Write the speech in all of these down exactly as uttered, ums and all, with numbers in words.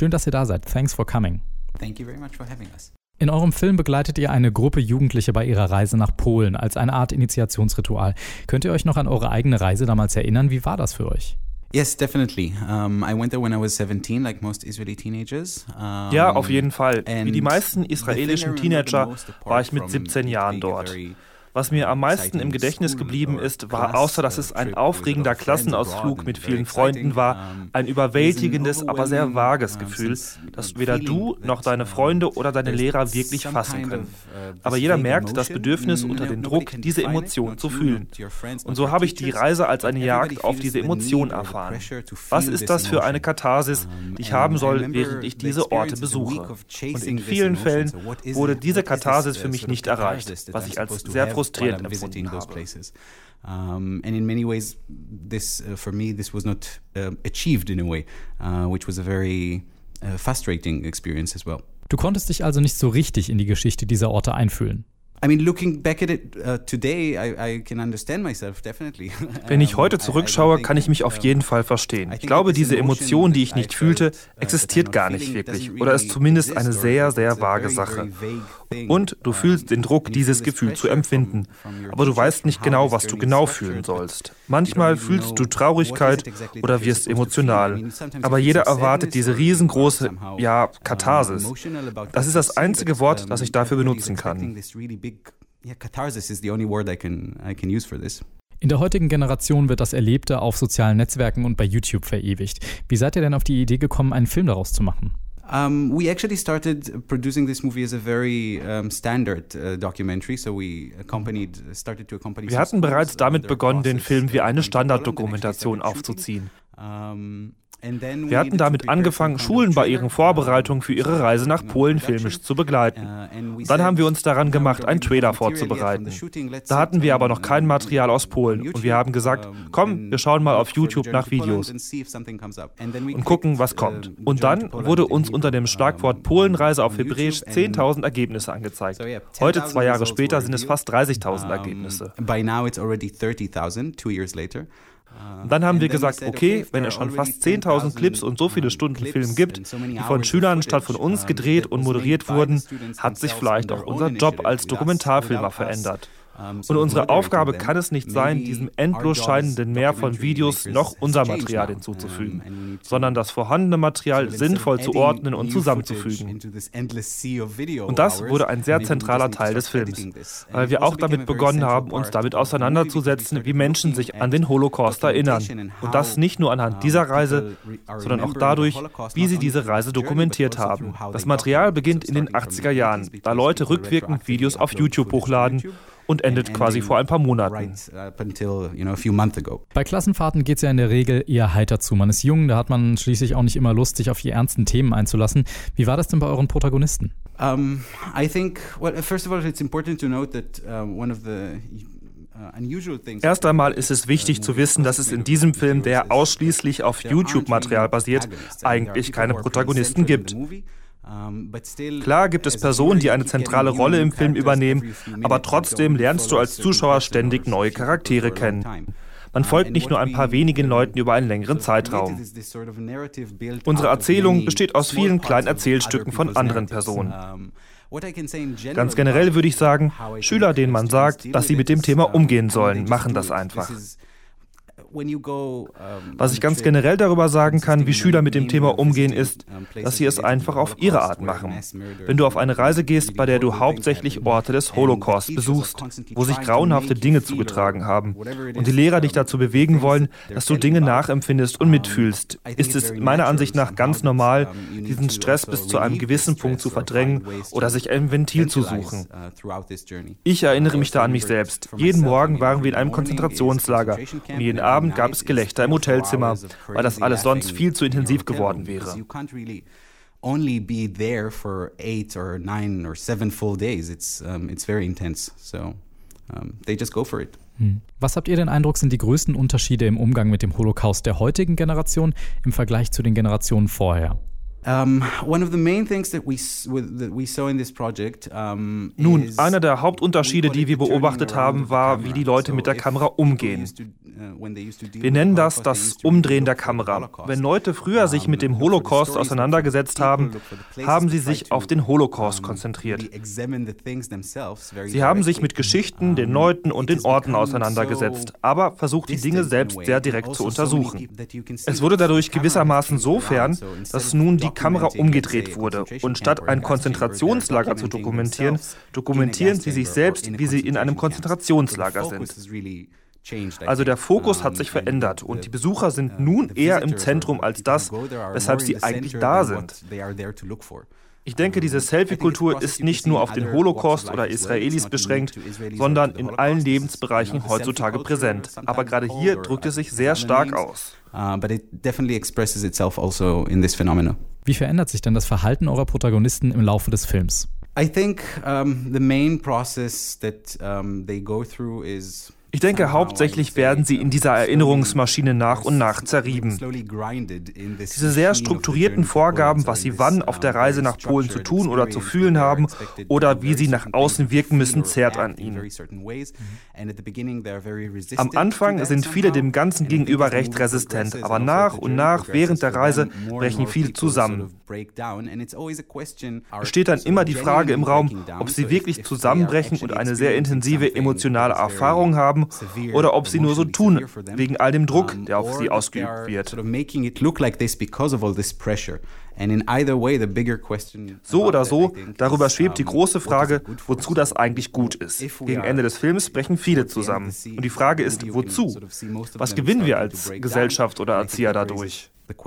Schön, dass ihr da seid. Thanks for coming. Thank you very much for having us. In eurem Film begleitet ihr eine Gruppe Jugendliche bei ihrer Reise nach Polen als eine Art Initiationsritual. Könnt ihr euch noch an eure eigene Reise damals erinnern? Wie war das für euch? Yes, definitely. Um, I went there when I was seventeen, like most Israeli teenagers. Um, Ja, auf jeden Fall. Wie die meisten israelischen Teenager war ich mit siebzehn Jahren dort. Was mir am meisten im Gedächtnis geblieben ist, war, außer dass es ein aufregender Klassenausflug mit vielen Freunden war, ein überwältigendes, aber sehr vages Gefühl, das weder du noch deine Freunde oder deine Lehrer wirklich fassen können. Aber jeder merkt das Bedürfnis unter dem Druck, diese Emotion zu fühlen. Und so habe ich die Reise als eine Jagd auf diese Emotion erfahren. Was ist das für eine Katharsis, die ich haben soll, während ich diese Orte besuche? Und in vielen Fällen wurde diese Katharsis für mich nicht erreicht, was ich als sehr frustrierend frustrierend empfunden habe. Um, and in many ways, this uh, for me, this was not uh, achieved in a way, uh, which was a very uh, frustrating experience as well. Du konntest dich also nicht so richtig in die Geschichte dieser Orte einfühlen. I mean, looking back at it uh, today, I, I can understand myself definitely. Wenn ich heute zurückschaue, kann ich mich auf jeden Fall verstehen. Ich glaube, diese Emotion, die ich nicht fühlte, existiert gar nicht wirklich oder ist zumindest eine sehr, sehr vage Sache. Und du fühlst den Druck, dieses Gefühl zu empfinden, aber du weißt nicht genau, was du genau fühlen sollst. Manchmal fühlst du Traurigkeit oder wirst emotional, aber jeder erwartet diese riesengroße, ja, Katharsis. Das ist das einzige Wort, das ich dafür benutzen kann. Yeah, catharsis is the only word I can I can use for this. In der heutigen Generation wird das Erlebte auf sozialen Netzwerken und bei YouTube verewigt. Wie seid ihr denn auf die Idee gekommen, einen Film daraus zu machen? Um, we actually started producing this movie as a very um, standard uh, documentary, so we accompanied, started to accompany. Wir hatten bereits damit begonnen, den Film wie eine Standarddokumentation aufzuziehen. Um, Wir hatten damit angefangen, Schulen bei ihren Vorbereitungen für ihre Reise nach Polen filmisch zu begleiten. Dann haben wir uns daran gemacht, einen Trailer vorzubereiten. Da hatten wir aber noch kein Material aus Polen und wir haben gesagt, komm, wir schauen mal auf YouTube nach Videos und gucken, was kommt. Und dann wurde uns unter dem Schlagwort Polenreise auf Hebräisch zehntausend Ergebnisse angezeigt. Heute, zwei Jahre später, sind es fast dreißigtausend Ergebnisse. Und dann haben wir gesagt, okay, wenn es schon fast zehntausend Clips und so viele Stunden Film gibt, die von Schülern statt von uns gedreht und moderiert wurden, hat sich vielleicht auch unser Job als Dokumentarfilmer verändert. Und unsere Aufgabe kann es nicht sein, diesem endlos scheinenden Meer von Videos noch unser Material hinzuzufügen, sondern das vorhandene Material sinnvoll zu ordnen und zusammenzufügen. Und das wurde ein sehr zentraler Teil des Films, weil wir auch damit begonnen haben, uns damit auseinanderzusetzen, wie Menschen sich an den Holocaust erinnern. Und das nicht nur anhand dieser Reise, sondern auch dadurch, wie sie diese Reise dokumentiert haben. Das Material beginnt in den achtziger Jahren, da Leute rückwirkend Videos auf YouTube hochladen, und endet quasi vor ein paar Monaten. Bei Klassenfahrten geht es ja in der Regel eher heiter zu. Man ist jung, da hat man schließlich auch nicht immer Lust, sich auf die ernsten Themen einzulassen. Wie war das denn bei euren Protagonisten? Um, I think, well, first of all, it's important to note that uh, one of the Erst einmal ist es wichtig zu wissen, dass es in diesem Film, der ausschließlich auf YouTube-Material basiert, eigentlich keine Protagonisten gibt. Klar gibt es Personen, die eine zentrale Rolle im Film übernehmen, aber trotzdem lernst du als Zuschauer ständig neue Charaktere kennen. Man folgt nicht nur ein paar wenigen Leuten über einen längeren Zeitraum. Unsere Erzählung besteht aus vielen kleinen Erzählstücken von anderen Personen. Ganz generell würde ich sagen, Schüler, denen man sagt, dass sie mit dem Thema umgehen sollen, machen das einfach. Was ich ganz generell darüber sagen kann, wie Schüler mit dem Thema umgehen, ist, dass sie es einfach auf ihre Art machen. Wenn du auf eine Reise gehst, bei der du hauptsächlich Orte des Holocaust besuchst, wo sich grauenhafte Dinge zugetragen haben und die Lehrer dich dazu bewegen wollen, dass du Dinge nachempfindest und mitfühlst, ist es meiner Ansicht nach ganz normal, diesen Stress bis zu einem gewissen Punkt zu verdrängen oder sich ein Ventil zu suchen. Ich erinnere mich da an mich selbst. Jeden Morgen waren wir in einem Konzentrationslager und jeden Abend gab es Gelächter im Hotelzimmer, weil das alles sonst viel zu intensiv geworden wäre. Only be there for eight or nine or seven full days. It's um, it's very intense. So um, they just go for it. Was habt ihr den Eindruck, sind die größten Unterschiede im Umgang mit dem Holocaust der heutigen Generation im Vergleich zu den Generationen vorher? Um, one of the main things that we that we saw in this project. Um, Nun, einer der Hauptunterschiede, die wir beobachtet haben, war, wie die Leute mit der Kamera umgehen. Wir nennen das das Umdrehen der Kamera. Wenn Leute früher sich mit dem Holocaust auseinandergesetzt haben, haben sie sich auf den Holocaust konzentriert. Sie haben sich mit Geschichten, den Leuten und den Orten auseinandergesetzt, aber versucht, die Dinge selbst sehr direkt zu untersuchen. Es wurde dadurch gewissermaßen so fern, dass nun die Kamera umgedreht wurde und statt ein Konzentrationslager zu dokumentieren, dokumentieren sie sich selbst, wie sie in einem Konzentrationslager sind. Also der Fokus hat sich verändert und die Besucher sind nun eher im Zentrum als das, weshalb sie eigentlich da sind. Ich denke, diese Selfie-Kultur ist nicht nur auf den Holocaust oder Israelis beschränkt, sondern in allen Lebensbereichen heutzutage präsent. Aber gerade hier drückt es sich sehr stark aus. Wie verändert sich denn das Verhalten eurer Protagonisten im Laufe des Films? I think um, the main process that um, they go through is Ich denke, hauptsächlich werden sie in dieser Erinnerungsmaschine nach und nach zerrieben. Diese sehr strukturierten Vorgaben, was sie wann auf der Reise nach Polen zu tun oder zu fühlen haben oder wie sie nach außen wirken müssen, zerrt an ihnen. Am Anfang sind viele dem Ganzen gegenüber recht resistent, aber nach und nach während der Reise brechen viele zusammen. Es steht dann immer die Frage im Raum, ob sie wirklich zusammenbrechen und eine sehr intensive emotionale Erfahrung haben, oder ob sie nur so tun, wegen all dem Druck, der auf sie ausgeübt wird. So oder so, darüber schwebt die große Frage, wozu das eigentlich gut ist. Gegen Ende des Films brechen viele zusammen. Und die Frage ist, wozu? Was gewinnen wir als Gesellschaft oder Erzieher dadurch?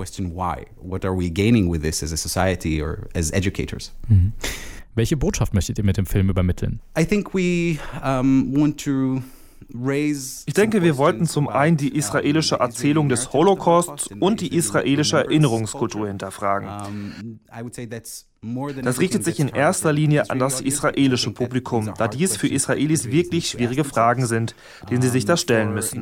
Mhm. Welche Botschaft möchtet ihr mit dem Film übermitteln? I think we um, want to Ich denke, wir wollten zum einen die israelische Erzählung des Holocaust und die israelische Erinnerungskultur hinterfragen. Das richtet sich in erster Linie an das israelische Publikum, da dies für Israelis wirklich schwierige Fragen sind, denen sie sich da stellen müssen.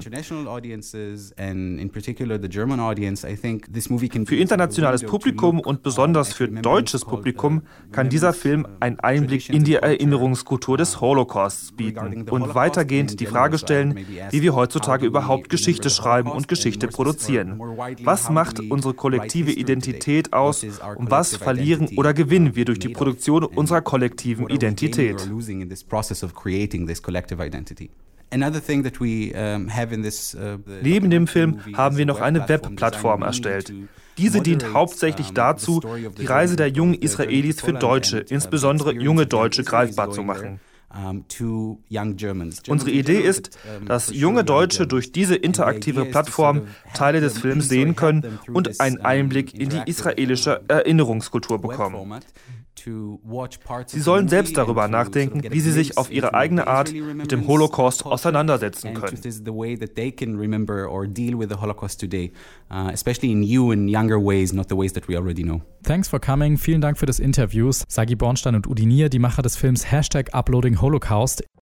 Für internationales Publikum und besonders für deutsches Publikum kann dieser Film einen Einblick in die Erinnerungskultur des Holocausts bieten und weitergehend die Frage stellen, wie wir heutzutage überhaupt Geschichte schreiben und Geschichte produzieren. Was macht unsere kollektive Identität aus und was verlieren oder gewinnen wir durch die Produktion unserer kollektiven Identität? Neben dem Film haben wir noch eine Webplattform erstellt. Diese dient hauptsächlich dazu, die Reise der jungen Israelis für Deutsche, insbesondere junge Deutsche, greifbar zu machen. Unsere Idee ist, dass junge Deutsche durch diese interaktive Plattform Teile des Films sehen können und einen Einblick in die israelische Erinnerungskultur bekommen. Sie sollen selbst darüber nachdenken, wie sie sich auf ihre eigene Art mit dem Holocaust auseinandersetzen können. Thanks for coming. Vielen Dank für das Interview. Sagi Bornstein und Udi Nier, die Macher des Films Hashtag Uploading Holocaust.